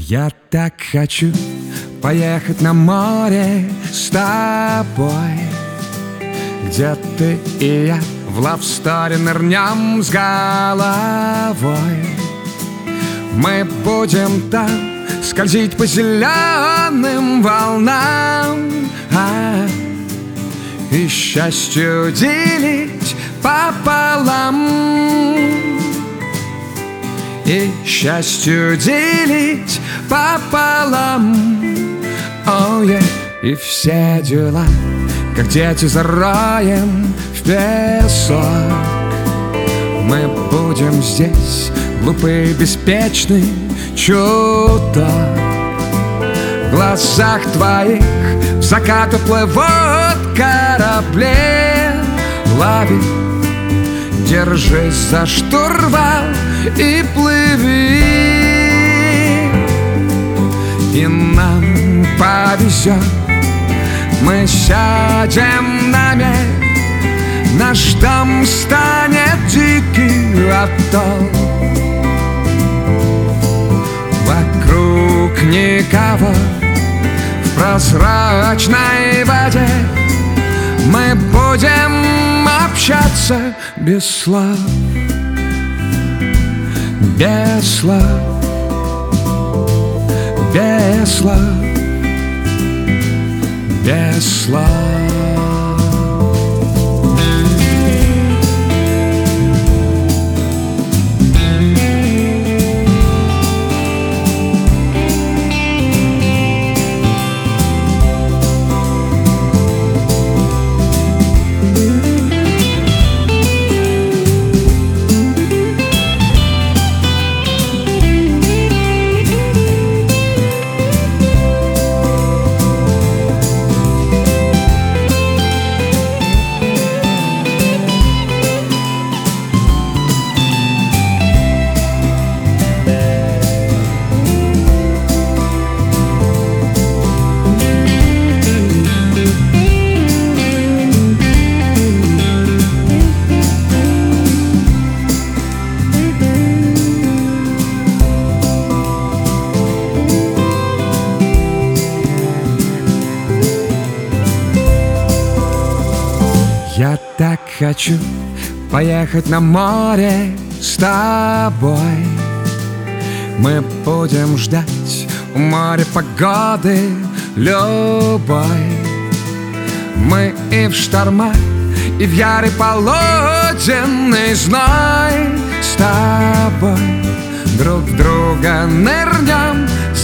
Я так хочу поехать на море с тобой, где ты и я в лавсторе нырнем с головой. Мы будем там скользить по зеленым волнам, и счастью делить пополам, и счастью делить пополам. Oh, yeah. И все дела, как дети, зароем в песок. Мы будем здесь глупые, беспечны, чудо. В глазах твоих в закат уплывут корабли. Лови, держись за штурвал и плыви. И нам повезет, мы сядем на мель, наш дом станет дикий атолл. Вокруг никого, в прозрачной воде мы будем общаться без слов, без слов, без слов, без слов. Я так хочу поехать на море с тобой. Мы будем ждать у моря погоды любой. Мы и в шторма, и в ярый полуденный зной с тобой друг в друга нырнем с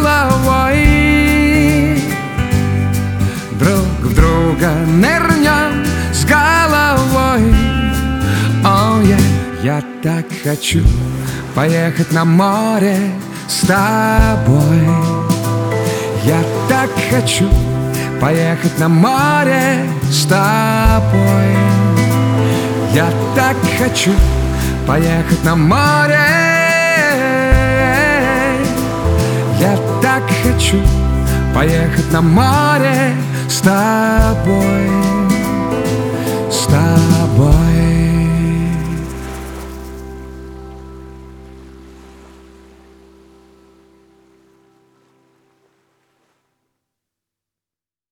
головой. Друг в друга нырнем с головой. Oh, yeah. Я так хочу поехать на море с тобой. Я так хочу поехать на море с тобой. Я так хочу поехать на море. Я так хочу поехать на море с тобой.